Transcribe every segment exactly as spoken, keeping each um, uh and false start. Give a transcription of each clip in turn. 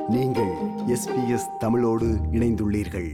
நீங்கள் S B S தமிழோடு இணைந்துள்ளீர்கள்.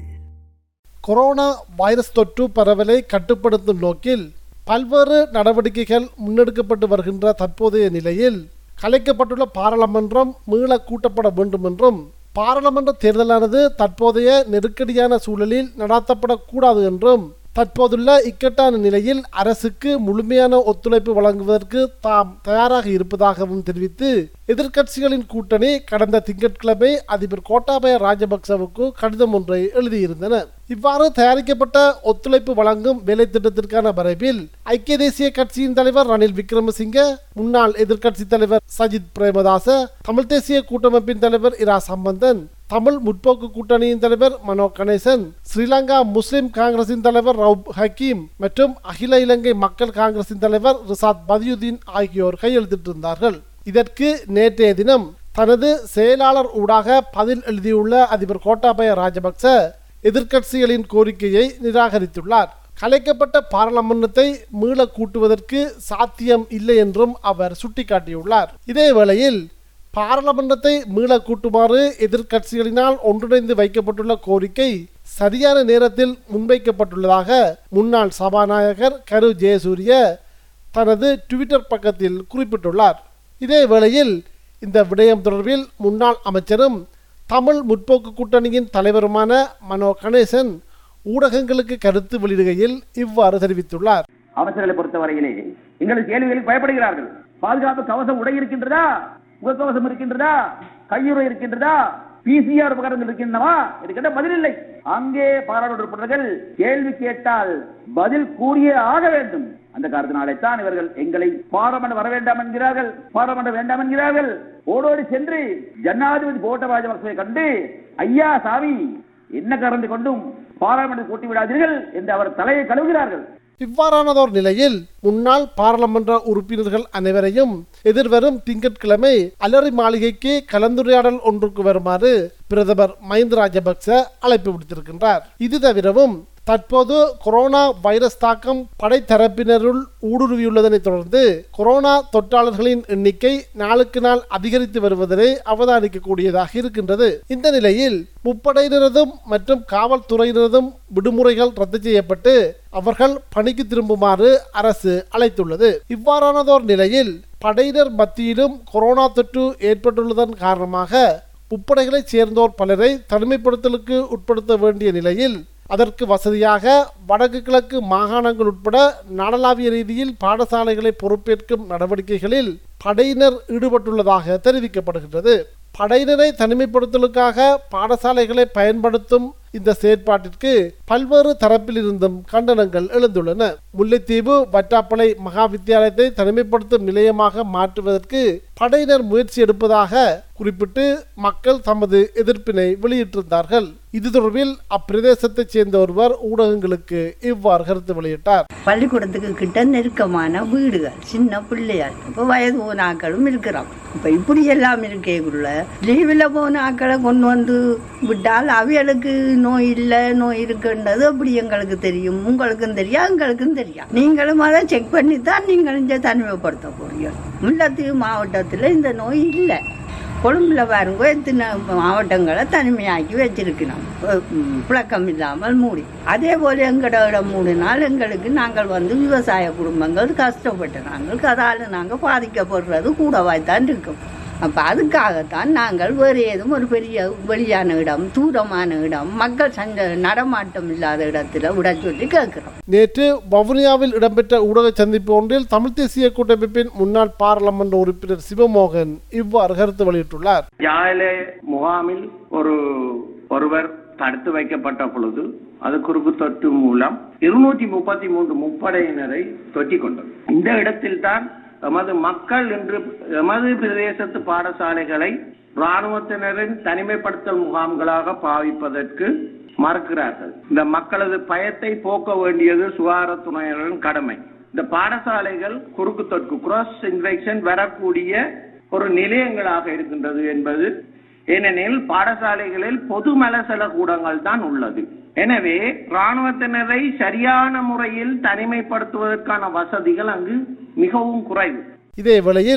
கொரோனா வைரஸ் தொற்று பரவலை கட்டுப்படுத்தும் நோக்கில் பல்வேறு நடவடிக்கைகள் முன்னெடுக்கப்பட்டு வருகின்ற தற்போதைய நிலையில் கலைக்கப்பட்டுள்ள பாராளுமன்றம் மீள கூட்டப்பட வேண்டும் என்றும் பாராளுமன்ற தேர்தலானது தற்போதைய நெருக்கடியான சூழலில் நடாத்தப்படக்கூடாது என்றும் தற்போதுள்ள இக்கட்டான நிலையில் அரசுக்கு முழுமையான ஒத்துழைப்பு வழங்குவதற்கு தாம் தயாராக இருப்பதாகவும் தெரிவித்து எதிர்க்கட்சிகளின் கூட்டணி கடந்த திங்கட்கிழமை அதிபர் கோட்டாபய ராஜபக்சவுக்கு கடிதம் ஒன்றை எழுதியிருந்தனர். இவ்வாறு தயாரிக்கப்பட்ட ஒத்துழைப்பு வழங்கும் வேலை திட்டத்திற்கான வரைவில் ஐக்கிய தேசிய கட்சியின் தலைவர் ரணில் விக்ரமசிங்க, முன்னாள் எதிர்க்கட்சி தலைவர் சஜித் பிரேமதாச, தமிழ் தேசிய கூட்டமைப்பின் தலைவர் இரா சம்பந்தன், தமிழ் முற்போக்கு கூட்டணியின் தலைவர் மனோ கணேசன், ஸ்ரீலங்கா முஸ்லிம் காங்கிரசின் தலைவர் ரவுப் ஹக்கீம் மற்றும் அகில இலங்கை மக்கள் காங்கிரசின் தலைவர் ரிசாத் பதியுதீன் ஆகியோர் கையெழுத்திட்டிருந்தார்கள். இதற்கு நேற்றைய தினம் தனது செயலாளர் ஊடாக பதில் எழுதியுள்ள அதிபர் கோட்டாபய ராஜபக்ச எதிர்க்கட்சிகளின் கோரிக்கையை நிராகரித்துள்ளார். கலைக்கப்பட்ட பாராளுமன்றத்தை மீள கூட்டுவதற்கு சாத்தியம் இல்லை என்றும் அவர் சுட்டிக்காட்டியுள்ளார். இதேவேளையில் பாராளுமன்றத்தை மீள கூட்டுமாறு எதிர்க்கட்சிகளினால் ஒன்றிணைந்து வைக்கப்பட்டுள்ள கோரிக்கை சரியான நேரத்தில் முன்வைக்கப்பட்டுள்ளதாக முன்னாள் சபாநாயகர் கரு ஜெயசூரிய தனது ட்விட்டர் பக்கத்தில் குறிப்பிட்டுள்ளார். இதேவேளையில் இந்த விடயம் தொடர்பில் முன்னாள் அமைச்சரும் தமிழ் முற்போக்கு கூட்டணியின் தலைவருமான மனோ கணேசன் ஊடகங்களுக்கு கருத்து வெளியிடுகையில் இவ்வாறு தெரிவித்துள்ளார். அமைச்சர்களை பொறுத்தவரையிலே எங்களுக்கு கேள்விகளுக்கு பயப்படுகிறார்கள். பாதுகாப்பு கவசம் உடை இருக்கின்றதா, முகக்கவசம் இருக்கின்றதா, கையுறை இருக்கின்றதா, பிசிஆர் உபகரணங்கள் இருக்கின்றனவா? இதுக்கிட்ட பதில் இல்லை. அங்கே பாராளுமன்ற உறுப்பினர்கள் கேள்வி கேட்டால் பதில் கூறியே ஆக வேண்டும். அந்த காரணத்தினாலே தான் இவர்கள் எங்களை பாராளுமன்றம் வர வேண்டாம் என்கிறார்கள், பாராளுமன்றம் வேண்டாம் என்கிறார்கள். ஓடோடி சென்று ஜனாதிபதி கோட்டாபய ராஜபக்சவை கண்டு, ஐயா சாமி என்ன கறந்து கொண்டும் பாராளுமன்றம் கூட்டி விடாதீர்கள் என்று அவர் தலையை கழுவுகிறார்கள். இவ்வாறானதோர் நிலையில் முன்னாள் பாராளுமன்ற உறுப்பினர்கள் அனைவரையும் எதிர்வரும் திங்கட்கிழமை அலரி மாளிகைக்கு கலந்துரையாடல் ஒன்றுக்கு வருமாறு பிரதமர் மஹிந்த ராஜபக்ச அழைப்பு விடுத்திருக்கின்றார். இது தவிரவும் தற்போது கொரோனா வைரஸ் தாக்கம் படைத்தரப்பினருள் ஊடுருவியுள்ளதனை தொடர்ந்து கொரோனா தொற்றாளர்களின் எண்ணிக்கை நாளுக்கு நாள் அதிகரித்து வருவதனை அவதானிக்கக்கூடியதாக இருக்கின்றது. இந்த நிலையில் முப்படையினரதும் மற்றும் காவல்துறையினரதும் விடுமுறைகள் ரத்து செய்யப்பட்டு அவர்கள் பணிக்கு திரும்புமாறு அரசு அழைத்துள்ளது. இவ்வாறானதோர் நிலையில் படையினர் மத்தியிலும் கொரோனா தொற்று ஏற்பட்டுள்ளதன் காரணமாக முப்படைகளைச் சேர்ந்தோர் பலரை தனிமைப்படுத்தலுக்கு உட்படுத்த வேண்டிய நிலையில் அதற்கு வசதியாக வடக்கு கிழக்கு மாகாணங்கள் உட்பட நாடளாவிய ரீதியில் பாடசாலைகளை பொறுப்பேற்கும் நடவடிக்கைகளில் படையினர் ஈடுபட்டுள்ளதாக தெரிவிக்கப்படுகின்றது. படையினரை தனிமைப்படுத்தலுக்காக பாடசாலைகளை பயன்படுத்தும் இந்த செயற்பாட்டிற்கு பல்வேறு தரப்பில் இருந்தும் கண்டனங்கள் எழுந்துள்ளன. முல்லைத்தீவு வட்டாப்பளை மகா வித்தியாலயத்தை தனிமைப்படுத்தும் நிலையமாக மாற்றுவதற்கு படையினர் முயற்சி எடுப்பதாக குறிப்பிட்டு மக்கள் தமது எதிர்ப்பினை வெளியிட்டிருந்தார்கள். இது தொடர்பில் அப்பிரதேசத்தைச் சேர்ந்த ஒருவர் ஊடகங்களுக்கு இவ்வாறு கருத்து வெளியிட்டார். பள்ளிக்கூடத்துக்கு கிட்ட நெருக்கமான வீடுகள், சின்ன பிள்ளையார், இப்போ வயது போன ஆக்களும் இருக்கிறோம். இப்போ இப்படி எல்லாம் இருக்கேக்குள்ள லீவில் போன ஆக்களை கொண்டு வந்து விட்டால் அவைகளுக்கு நோய் இல்லை நோய் இருக்குன்றது அப்படி எங்களுக்கு தெரியும், உங்களுக்கும் தெரியும், எங்களுக்கும் தெரியும். நீங்களும் அதை செக் பண்ணி தான் நீங்கள் இங்கே தனிமைப்படுத்த போறீங்க. முல்லைத்தீவு மாவட்டத்தில் இந்த நோய் இல்லை. கொழும்புல பாருங்க எத்தனை மாவட்டங்களை தனிமையாக்கி வச்சிருக்கணும், புழக்கம் இல்லாமல் மூடி. அதே போல எங்கட இடம் மூடினால் எங்களுக்கு நாங்கள் வந்து விவசாய குடும்பங்கள் கஷ்டப்பட்ட நாங்கள் அதால் நாங்கள் பாதிக்கப்படுறது கூடவாய்த்தான் இருக்கும். அப்போ அதுக்காகத்தான் நாங்கள் வேறு ஏதும் ஒரு பெரிய வெளியான இடம், தூரமான இடம், மக்கள் சந்த நடமாட்டம் இல்லாத இடத்துல விட சொல்லி கேட்கிறோம். நேற்று வவுனியாவில் இடம்பெற்ற ஊடக சந்திப்பு ஒன்றில் தமிழ் தேசிய கூட்டமைப்பின் முன்னாள் பாராளுமன்ற உறுப்பினர் சிவமோகன் இவ்வாறு கருத்து வெளியிட்டுள்ளார். யாழை முகாமில் ஒரு ஒருவர் தடுத்து வைக்கப்பட்ட பொழுது அது குறுக்கு தொற்று மூலம் இருநூற்றி முப்பத்தி மூன்று முப்படையினரை தொற்றிக் கொண்டது. இந்த இடத்தில் தான் எமது மக்கள் இன்று எமது பிரதேசத்து பாடசாலைகளை இராணுவத்தினரின் தனிமைப்படுத்தல் முகாம்களாக பாவிப்பதற்கு மறுக்கிறார்கள். இந்த மக்களது பயத்தை போக்க வேண்டியது சுகாதாரத்துறையினரின் கடமை. இந்த பாடசாலைகள் குறுக்கு தொற்று கிராஸ் இன்ஃபெக்ஷன் வரக்கூடிய ஒரு நிலையங்களாக இருக்கின்றது என்பது, ஏனெனில் பாடசாலைகளில் பொது மலசல கூடங்கள் தான் உள்ளது. எனவே இராணுவத்தினரை சரியான முறையில் தனிமைப்படுத்துவதற்கான வசதிகள் அங்கு மிகவும் குறைவு. இதே வேளையில்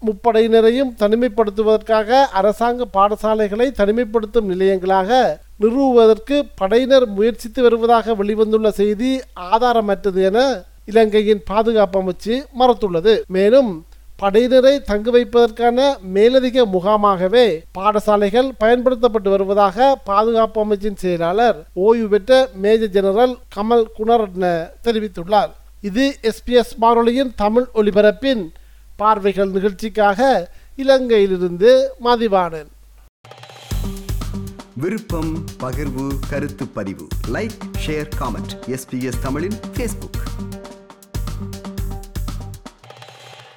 முப்படையினரையும் தனிமைப்படுத்துவதற்காக அரசாங்க பாடசாலைகளை தனிமைப்படுத்தும் நிலையங்களாக நிறுவுவதற்கு படையினர் முயற்சித்து வருவதாக வெளிவந்துள்ள செய்தி ஆதாரமற்றது என இலங்கையின் பாதுகாப்பு அமைச்சு மறுத்துள்ளது. மேலும் படையினரை தங்க வைப்பதற்கான மேலதிக முகாமாகவே பாடசாலைகள் பயன்படுத்தப்பட்டு வருவதாக பாதுகாப்பு அமைச்சின் செயலாளர் ஓய்வு பெற்ற மேஜர் ஜெனரல் கமல் குணரட்ன தெரிவித்துள்ளார். இது எஸ்பிஎஸ் வானொலியின் தமிழ் ஒலிபரப்பின் பார்வைகள் நிகழ்ச்சிக்காக இலங்கையிலிருந்து மதிவாணன். விருப்பம், பகிர்வு, கருத்து பதிவு, லைக், ஷேர், காமெண்ட். எஸ்பிஎஸ் தமிழின் ஃபேஸ்புக்.